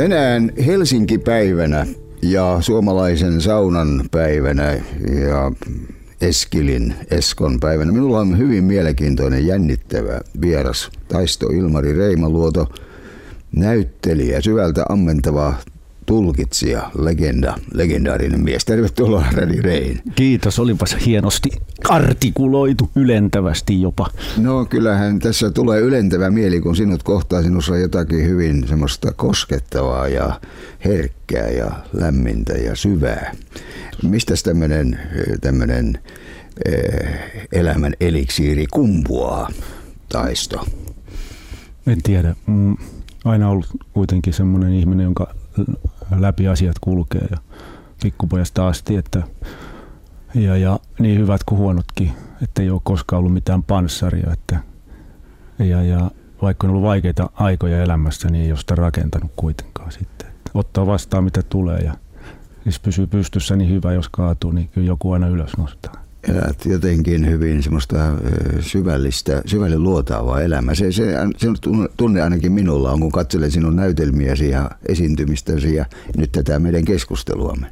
Tänään Helsinki-päivänä ja suomalaisen saunan päivänä ja Eskon päivänä. Minulla on hyvin mielenkiintoinen, jännittävä vieras. Taisto Ilmari Reimaluoto, näyttelijä, syvältä ammentava tulkitsija, legendaarinen mies. Tervetuloa, Radi Rein. Kiitos, olipas hienosti artikuloitu, ylentävästi jopa. No kyllähän tässä tulee ylentävä mieli, kun sinut kohtaa. Sinussa on jotakin hyvin semmoista koskettavaa ja herkkää ja lämmintä ja syvää. Mistäs tämmönen elämän eliksiiri kumpuaa, Taisto? En tiedä. Aina ollut kuitenkin semmoinen ihminen, jonka läpi asiat kulkee ja pikkupojasta asti, että ja niin hyvät kuin huonotkin, että ei ole koskaan ollut mitään panssaria, että ja vaikka on ollut vaikeita aikoja elämässä, niin ei ole sitä rakentanut kuitenkaan sitten. Että ottaa vastaan mitä tulee ja siis pysyy pystyssä niin hyvä, jos kaatuu, niin kyllä joku aina ylös nostaa. Elät jotenkin hyvin semmoista syvälle luotaavaa elämää. Se tunne ainakin minulla on, kun katselen sinun näytelmiäsi ja esiintymistäsi ja nyt tätä meidän keskusteluamme.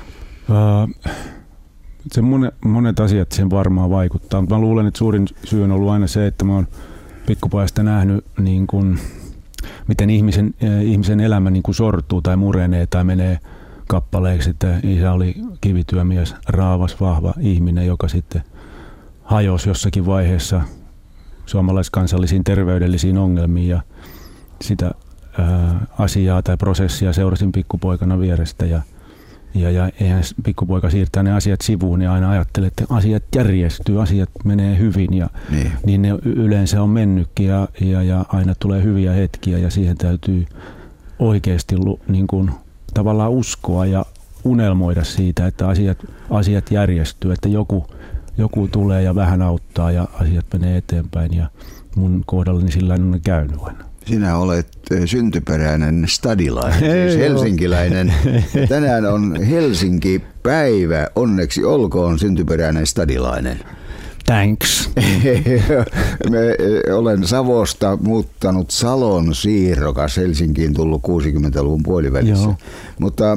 Monet asiat sen varmaan vaikuttaa, mutta mä luulen, että suurin syy on ollut aina se, että mä oon pikkupojasta nähnyt, niin kun, miten ihmisen elämä niin kun sortuu tai murenee tai menee kappaleeksi, että isä oli kivityömies, raavas, vahva ihminen, joka sitten hajosi jossakin vaiheessa suomalaiskansallisiin terveydellisiin ongelmiin ja sitä asiaa tai prosessia seurasin pikkupoikana vierestä ja eihän pikkupoika siirtää ne asiat sivuun ja aina ajattelee, että asiat järjestyy, asiat menee hyvin ja niin ne yleensä on mennytkin ja aina tulee hyviä hetkiä ja siihen täytyy oikeasti niin kuin tavallaan uskoa ja unelmoida siitä, että asiat järjestyy, että joku tulee ja vähän auttaa ja asiat menee eteenpäin ja mun kohdallani sillä on käynyt aina. Sinä olet syntyperäinen stadilainen, siis helsinkiläinen. Tänään on Helsinki-päivä. Onneksi olkoon syntyperäinen stadilainen. Thanks. Olen Savosta muuttanut Salon siirrokas, Helsinkiin tullut 60-luvun puolivälissä. Joo. Mutta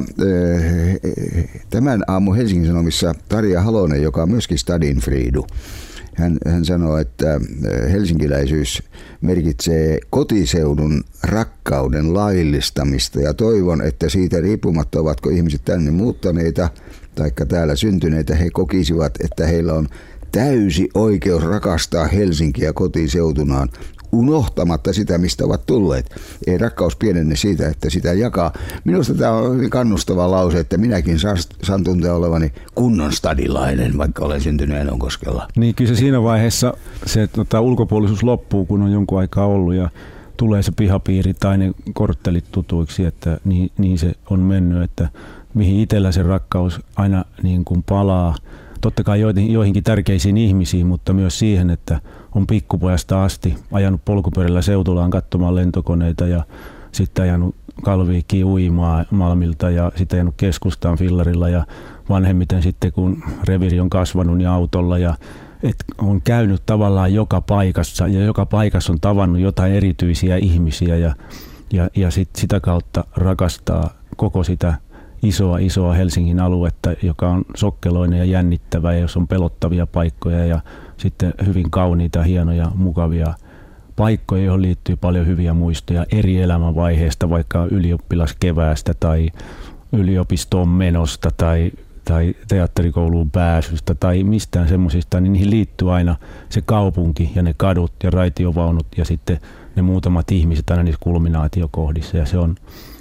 tämän aamun Helsingin Sanomissa Tarja Halonen, joka on myöskin stadinfriidu, hän sanoo, että helsinkiläisyys merkitsee kotiseudun rakkauden laillistamista ja toivon, että siitä riippumatta ovatko ihmiset tänne muuttaneita tai täällä syntyneitä, he kokisivat, että heillä on täysi oikeus rakastaa Helsinkiä kotiseutunaan unohtamatta sitä, mistä ovat tulleet. Ei rakkaus pienenne siitä, että sitä jakaa. Minusta tämä on hyvin kannustava lause, että minäkin saan tuntea olevani kunnon stadilainen, vaikka olen syntynyt Enonkoskella. Niin kyllä se siinä vaiheessa se ulkopuolisuus loppuu, kun on jonkun aikaa ollut ja tulee se pihapiiri tai ne korttelit tutuiksi, että niin se on mennyt, että mihin itsellä se rakkaus aina niin kuin palaa. Totta kai joihinkin tärkeisiin ihmisiin, mutta myös siihen, että on pikkupojasta asti ajanut polkupyörällä Seutulaan katsomaan lentokoneita ja sitten ajanut Kalviikkiin uimaa Malmilta ja sitten ajanut keskustaan fillarilla ja vanhemmiten sitten kun reviiri on kasvanut niin autolla ja on käynyt tavallaan joka paikassa ja joka paikassa on tavannut jotain erityisiä ihmisiä ja sitä kautta rakastaa koko sitä isoa Helsingin aluetta, joka on sokkeloinen ja jännittävä ja jos on pelottavia paikkoja ja sitten hyvin kauniita, hienoja, mukavia paikkoja, joihin liittyy paljon hyviä muistoja eri elämänvaiheista, vaikka ylioppilaskeväästä tai yliopistoon menosta tai teatterikouluun pääsystä tai mistään semmoisista, niin niihin liittyy aina se kaupunki ja ne kadut ja raitiovaunut ja sitten ne muutamat ihmiset aina niissä kulminaatiokohdissa ja se on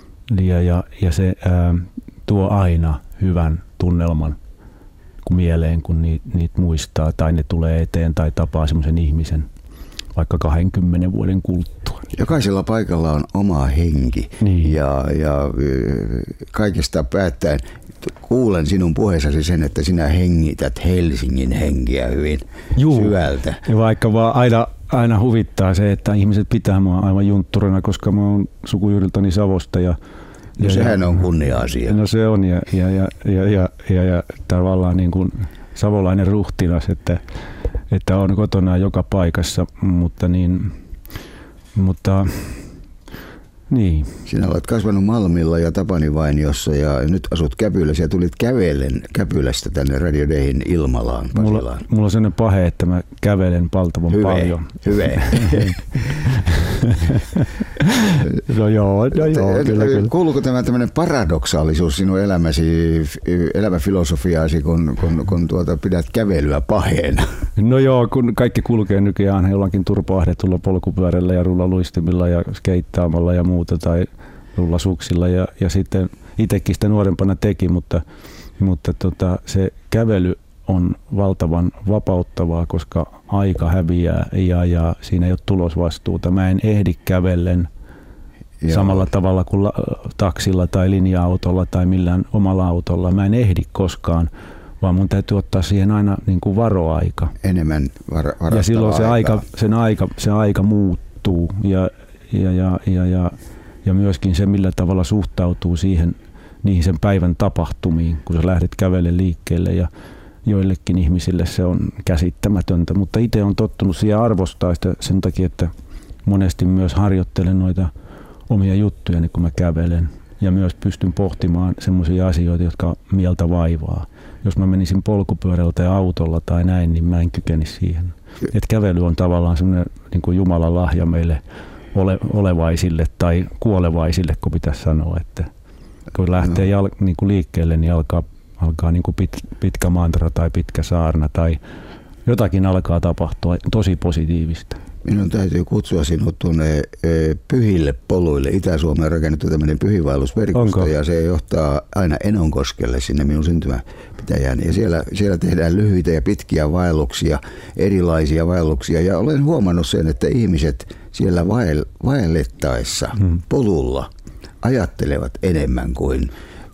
ja se tuo aina hyvän tunnelman mieleen, kun niitä muistaa tai ne tulee eteen tai tapaa semmoisen ihmisen vaikka 20 vuoden kuluttua. Jokaisella paikalla on oma henki ja kaikesta päättäen kuulen sinun puheessasi sen, että sinä hengität Helsingin henkiä hyvin syvältä. Ja vaikka vaan aina huvittaa se, että ihmiset pitää mua aivan juntturana, koska mä oon sukujuuriltani Savosta ja sehän on kunnia-asia. No se on ja tavallaan niin kuin savolainen ruhtinas, että on kotona joka paikassa, mutta Niin. Sinä olet kasvanut Malmilla ja Tapanivainiossa ja nyt asut Käpylässä ja tulit kävellen Käpylästä tänne Radio Dayhin Ilmalaan, Pasilaan. Mulla on sellainen pahe, että mä kävelen valtavan paljon. Hyvä. No joo, kyllä. Kuuluuko tämä tämmöinen paradoksaalisuus sinun elämäfilosofiaasi, kun pidät kävelyä paheena? No joo, kun kaikki kulkee nykyään jollakin turpaahdetulla polkupyörällä ja rullaluistimilla ja skeittaamalla ja muuta tai rullasuksilla ja sitten itsekin sitä nuorempana teki, mutta se kävely on valtavan vapauttavaa, koska aika häviää ja siinä ei ole tulosvastuuta. Mä en ehdi kävellen samalla tavalla kuin taksilla tai linja-autolla tai millään omalla autolla. Mä en ehdi koskaan, vaan mun täytyy ottaa siihen aina niin kuin varoaika. Enemmän ja silloin se aika muuttuu ja myöskin se, millä tavalla suhtautuu niihin sen päivän tapahtumiin, kun sä lähdet kävelle liikkeelle ja joillekin ihmisille se on käsittämätöntä, mutta itse on tottunut siihen arvostaa sitä sen takia, että monesti myös harjoittelen noita omia juttuja, niin kun mä kävelen ja myös pystyn pohtimaan semmoisia asioita, jotka mieltä vaivaa. Jos mä menisin polkupyörällä tai autolla tai näin, niin mä en kykenisi siihen. Et kävely on tavallaan semmoinen niin kuin Jumalan lahja meille olevaisille tai kuolevaisille, kun pitäisi sanoa, että kun lähtee niin kuin liikkeelle, niin alkaa niin kuin pitkä mantra tai pitkä saarna tai jotakin alkaa tapahtua tosi positiivista. Minun täytyy kutsua sinut tuonne pyhille poluille. Itä-Suomeen on rakennettu tämmöinen pyhiinvaellusverkosto ja se johtaa aina Enonkoskelle sinne minun syntymäpitäjään. Ja siellä tehdään lyhyitä ja pitkiä vaelluksia, erilaisia vaelluksia. Ja olen huomannut sen, että ihmiset siellä vaellettaessa polulla ajattelevat enemmän kuin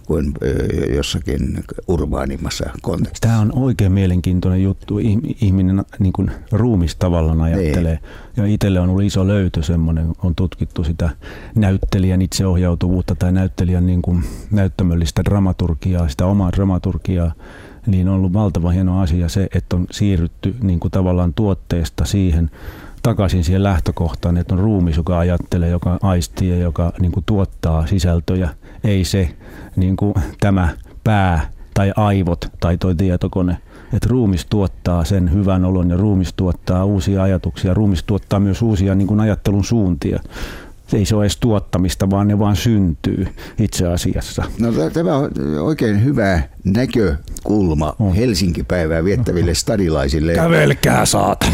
jossakin urbaanimmassa kontekstissa. Tämä on oikein mielenkiintoinen juttu. Ihminen niin kuin ruumis tavallaan ajattelee. Ja itselle on ollut iso löytö semmoinen, on tutkittu sitä näyttelijän itseohjautuvuutta tai näyttelijän niin kuin näyttämöllistä dramaturgiaa, sitä omaa dramaturgiaa. Niin on ollut valtava hieno asia se, että on siirrytty niin kuin tavallaan tuotteesta takaisin siihen lähtökohtaan, että on ruumis, joka ajattelee, joka aistii ja joka niin kuin tuottaa sisältöjä. Ei se niin kuin tämä pää tai aivot tai tuo tietokone. Että ruumis tuottaa sen hyvän olon ja ruumis tuottaa uusia ajatuksia. Ruumis tuottaa myös uusia niin kuin ajattelun suuntia. Ei se ole edes tuottamista, vaan ne vaan syntyy itse asiassa. No, tämä on oikein hyvä näkökulma Helsinki-päivää viettäville stadilaisille. Kävelkää, saatana!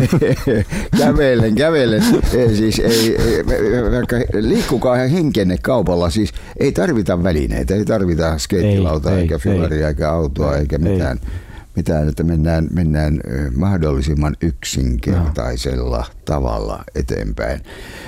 Kävellen. Siis vaikka liikkukaa henkenne kaupalla. Siis ei tarvita välineitä, ei tarvita skeittilautaa eikä fillaria eikä autoa eikä mitään, että mennään mahdollisimman yksinkertaisella tavalla eteenpäin.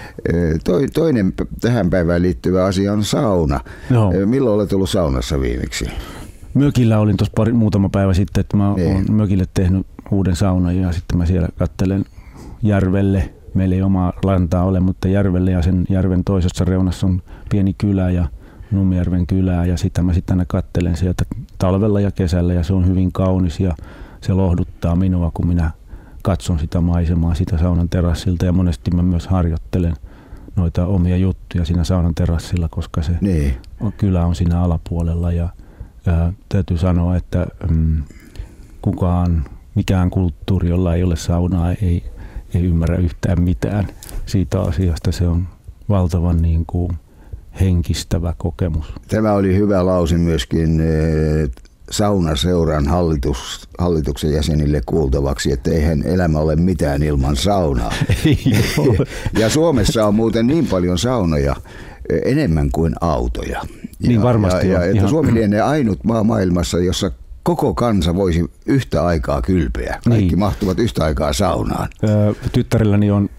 Toinen tähän päivään liittyvä asia on sauna. No. Milloin olet ollut saunassa viimeksi? Mökillä olin tuossa muutama päivä sitten, että mä olen mökille tehnyt uuden saunan ja sitten mä siellä katselen järvelle. Meillä ei omaa lantaa ole, mutta järvelle ja sen järven toisessa reunassa on pieni kylä ja Nummijärven kylää ja sitä mä sitten aina katselen sieltä talvella ja kesällä ja se on hyvin kaunis ja se lohduttaa minua, kun minä katson sitä maisemaa sitä saunan terassilta ja monesti mä myös harjoittelen noita omia juttuja siinä saunan terassilla, koska se kylä on siinä alapuolella ja täytyy sanoa, että mikään kulttuuri, jolla ei ole saunaa, ei ymmärrä yhtään mitään siitä asiasta. Se on valtavan niin kuin henkistävä kokemus. Tämä oli hyvä lause myöskin saunaseuran hallituksen jäsenille kuultavaksi, että eihän elämä ole mitään ilman saunaa. Ja Suomessa on muuten niin paljon saunoja enemmän kuin autoja. Niin varmasti. Ja että Suomi lienee ainut maa maailmassa, jossa koko kansa voisi yhtä aikaa kylpeä. Kaikki mahtuvat yhtä aikaa saunaan. Tyttärelläni on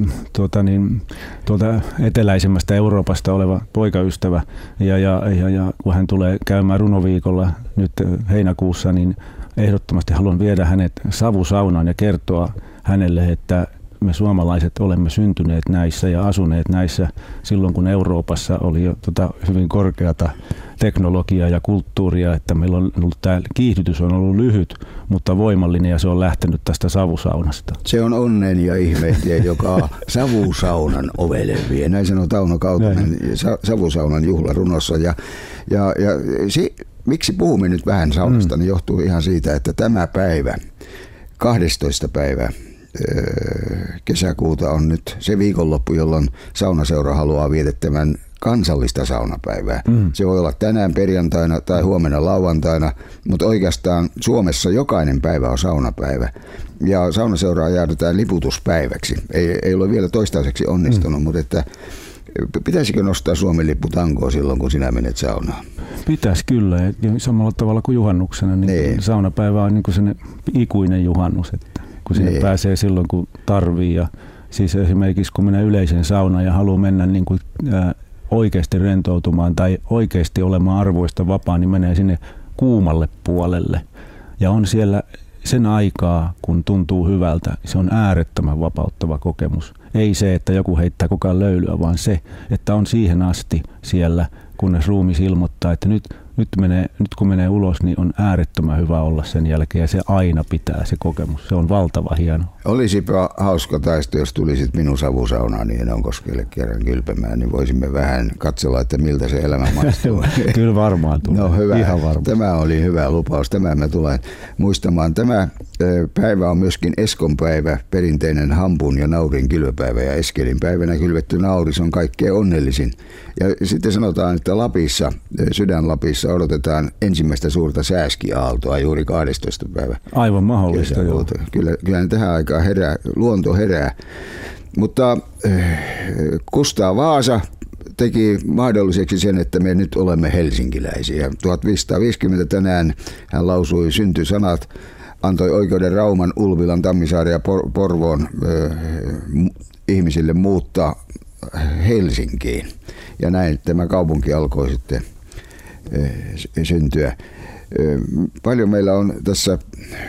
tuolta eteläisemmästä Euroopasta oleva poikaystävä ja kun hän tulee käymään runoviikolla nyt heinäkuussa, niin ehdottomasti haluan viedä hänet savusaunaan ja kertoa hänelle, että me suomalaiset olemme syntyneet näissä ja asuneet näissä silloin, kun Euroopassa oli jo hyvin korkeata teknologiaa ja kulttuuria, että meillä on ollut tämä kiihdytys on ollut lyhyt, mutta voimallinen ja se on lähtenyt tästä savusaunasta. Se on onnen ja ihmeitä, joka savusaunan ovelle vie. Näin sanoo Tauno Kautonen savusaunan juhlarunossa. Miksi puhumme nyt vähän saunasta, niin johtuu ihan siitä, että tämä päivä, 12. päivä kesäkuuta on nyt se viikonloppu, jolloin saunaseura haluaa vietettävän kansallista saunapäivää. Se voi olla tänään perjantaina tai huomenna lauantaina, mutta oikeastaan Suomessa jokainen päivä on saunapäivä. Ja saunaseuraa jäädytään liputuspäiväksi. Ei ole vielä toistaiseksi onnistunut, mutta että pitäisikö nostaa Suomen lippu tankoon silloin, kun sinä menet saunaan? Pitäisi kyllä. Ja samalla tavalla kuin juhannuksena, niin saunapäivä on niin kuin sellainen ikuinen juhannus, että kun sinne pääsee silloin, kun tarvii. Ja siis esimerkiksi kun menee yleiseen saunaan ja haluaa mennä niin kuin, oikeasti rentoutumaan tai oikeasti olemaan arvoista vapaa, niin menee sinne kuumalle puolelle. Ja on siellä sen aikaa, kun tuntuu hyvältä, se on äärettömän vapauttava kokemus. Ei se, että joku heittää koko ajan löylyä, vaan se, että on siihen asti siellä, kunnes ruumis ilmoittaa, että nyt kun menee ulos, niin on äärettömän hyvä olla sen jälkeen ja se aina pitää se kokemus. Se on valtava hieno. Olisipa hauska taisto, jos tulisit minun savusaunaan niin Enonkoskelle kerran kylpemään, niin voisimme vähän katsella, että miltä se elämä maistuu. Kyllä varmaan tulee. No hyvä. Ihan varmaan. Tämä oli hyvä lupaus. Tämä mä tulen muistamaan. Tämä päivä on myöskin Eskon päivä, perinteinen hampun ja naurin kylvöpäivä ja Eskelin päivänä kylvetty nauris on kaikkein onnellisin. Ja sitten sanotaan, että Lapissa, Sydän-Lapissa odotetaan ensimmäistä suurta sääskiaaltoa juuri 12. päivä. Aivan mahdollista, joo. Kyllä tähän aikaan luonto herää. Mutta Kustaa Vaasa teki mahdolliseksi sen, että me nyt olemme helsinkiläisiä. 1550 tänään hän lausui syntysanat, antoi oikeuden Rauman, Ulvilan, Tammisaaren ja Porvoon ihmisille muuttaa Helsinkiin. Ja näin tämä kaupunki alkoi sitten syntyä. Paljon meillä on tässä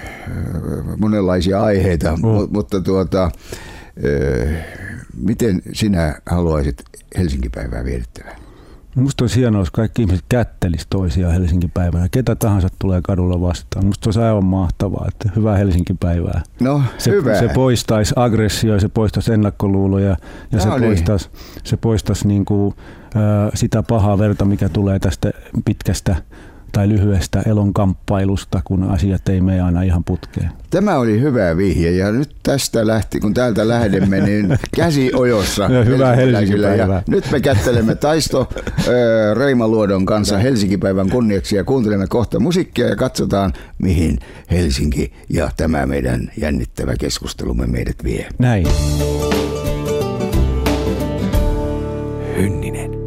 monenlaisia aiheita, mutta miten sinä haluaisit Helsinki-päivää vietettävää? Musta olisi hienoa, jos kaikki ihmiset kättelis toisiaan Helsinki-päivänä. Ketä tahansa tulee kadulla vastaan. Musta olisi aivan mahtavaa, että hyvää Helsinki-päivää. No, hyvä. Se poistaisi aggressioja, se poistaisi ennakkoluuloja ja se poistaisi niin kuin, sitä pahaa verta, mikä tulee tästä pitkästä tai lyhyestä elonkamppailusta, kun asiat ei mene aina ihan putkeen. Tämä oli hyvä vihje ja nyt tästä lähti, kun täältä lähdemme, niin käsi ojossa. Hyvää Helsinki-päivää. Nyt me kättelemme Taisto Reima Luodon kanssa Helsinki-päivän kunniaksi ja kuuntelemme kohta musiikkia ja katsotaan, mihin Helsinki ja tämä meidän jännittävä keskustelumme meidät vie. Näin. Hynninen.